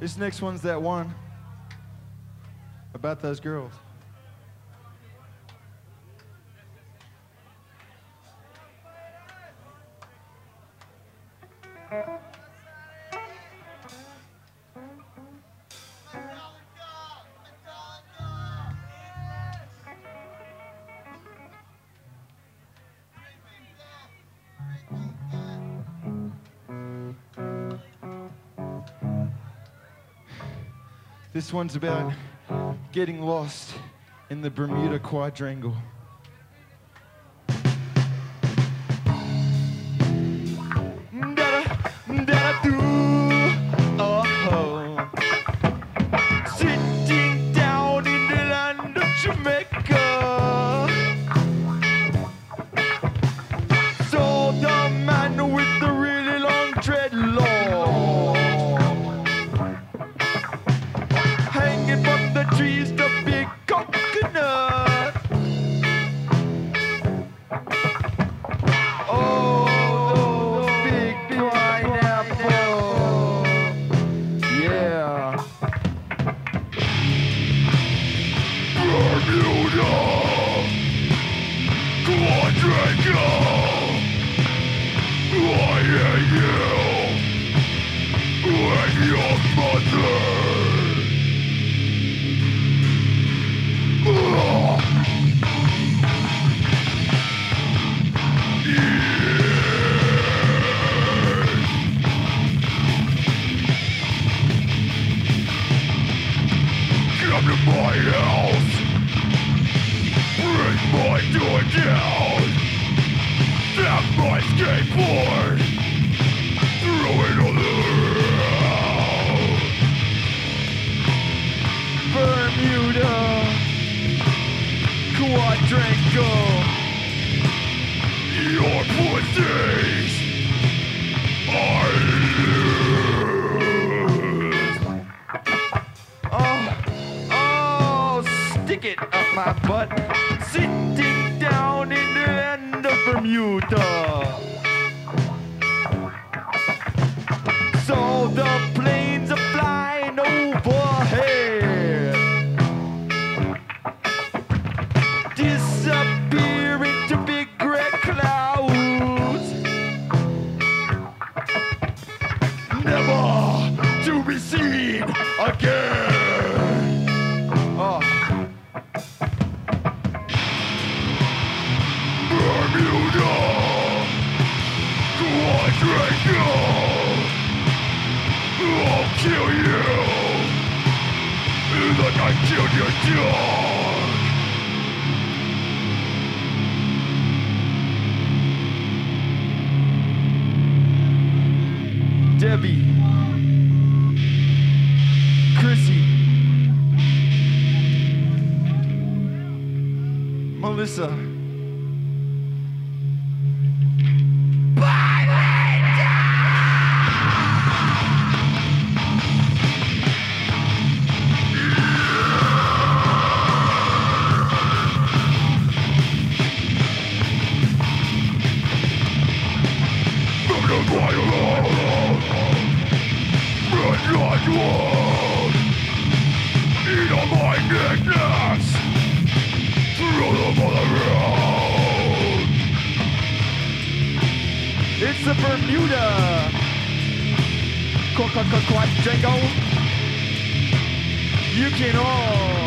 This next one's that one about those girls. This one's about getting lost in the Bermuda Quadrangle. Sitting down in the land of Jamaica, saw the man with the really long dreadlocks hanging from the trees, the big coconut. Oh, those big pineapple. Yeah. Bermuda Quadrangle. I hate you and your mother. Come to my house, break my door down, tap my skateboard, throw it on the ground. Bermuda Quadrangle, your pussies are loose. Oh, stick it up my butt, sitting down in the land of Bermuda. So the planes are flying overhead, disappear into big gray clouds, never to be seen again. Oh. Bermuda Quadrangle, I'll kill you like I killed your dog. Debbie, Chrissy, Melissa, eat all my knickknacks, throw them on the road. It's the Bermuda Quadrangle. You can all